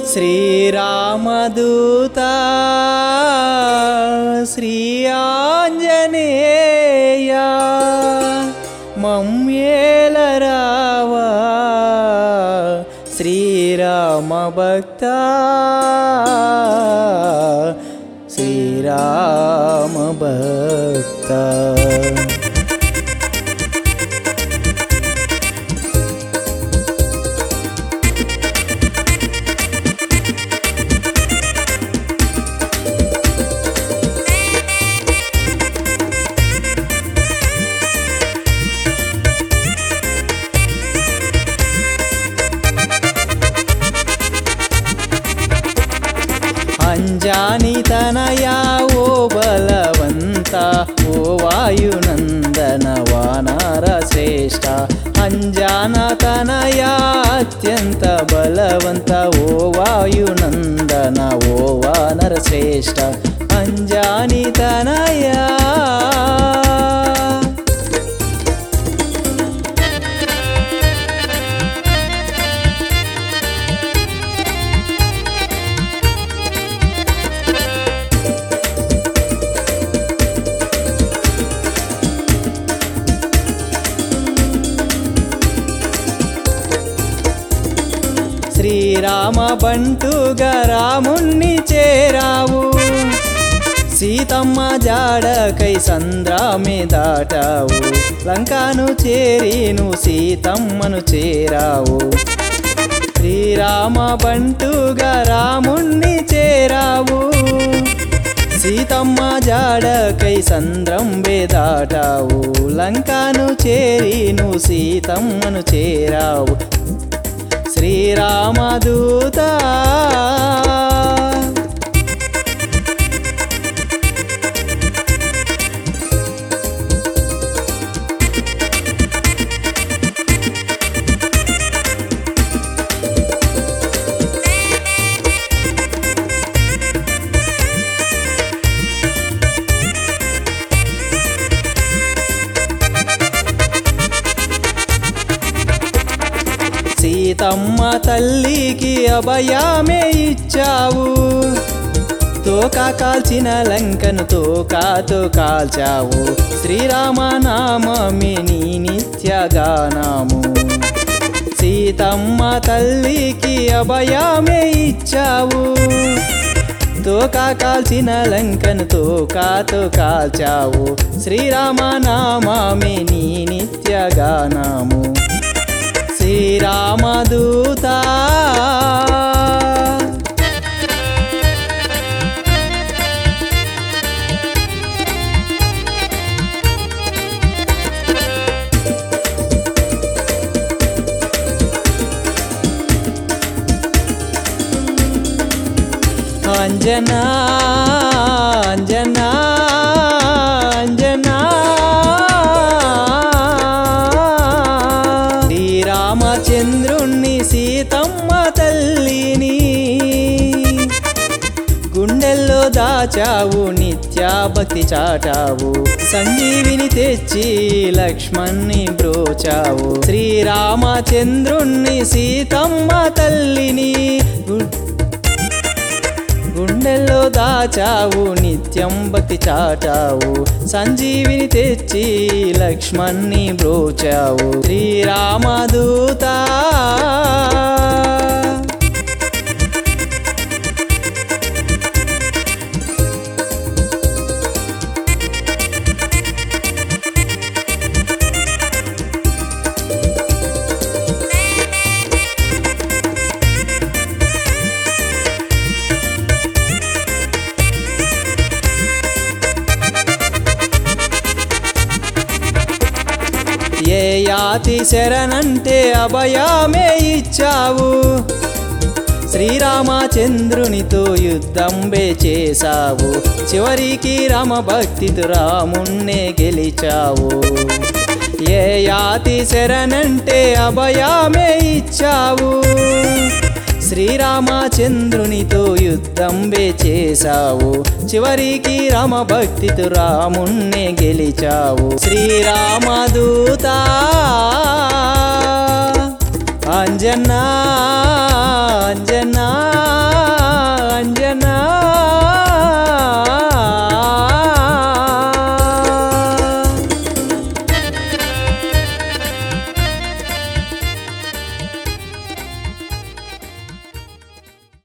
శ్రీరామదూతా శ్రీ ఆంజనేయ మమ్మేలరావా శ్రీరామ భక్త శ్రీరామ భక్త అంజాని తనయా ఓ బలవంత ఓ వాయునందన వానర శ్రేష్ఠ అంజాన తనయా అత్యంత బలవంత ఓ వాయునందన ఓ వానర శ్రేష్ఠ అంజాని తనయా శ్రీరామ బంటుగా రాముణ్ణి చేరావు సీతమ్మ జాడకై సంద్రామే దాటావు లంకాను చేరిను సీతమ్మను చేరావు శ్రీరామ బంటుగా రాముణ్ణి చేరావు సీతమ్మ జాడకై సంద్రంబే దాటావు లంకాను చేరిను సీతమ్మను చేరావు శ్రీరామదూతా సీతమ్మ తల్లికి అభయమే ఇచ్చావు తోక కాల్చిన లంకను తోకాతో కాల్చావు శ్రీరామ నామమే నీ నిత్యగానము సీతమ్మ తల్లికి అభయమే ఇచ్చావు తోక కాల్చిన లంకను తోకాతో కాల్చావు శ్రీరామ నామమే నీ నిత్యగానము శ్రీరామదూతా అంజనా అంజనా అంజనా శ్రీరామచంద్రుణ్ణి సీతమ్మ తల్లిని గుండెల్లో దాచావు నిత్యాభక్తి చాటావు సంజీవిని తెచ్చి లక్ష్మణ్ణి బ్రోచావు శ్రీరామచంద్రుణ్ణి సీతమ్మ తల్లిని గుండెల్లో దాచావు నిత్యం భక్తి చాటావు సంజీవిని తెచ్చి లక్ష్మణ్ణి బ్రోచావు శ్రీరామదూతా ఏ యాతి శరణంటే అభయమే ఇచ్చావు శ్రీరామచంద్రునితో యుద్ధంబే చేశావు చివరికి రామ భక్తితో రాముణ్ణే గెలిచావు ఏ యాతి శరణంటే అభయమే ఇచ్చావు శ్రీరామచంద్రునితో యుద్ధంబే చేశావు చివరికి రామ భక్తితో రాముణ్ణే గెలిచావు శ్రీరామదూతా అంజనా అంజనా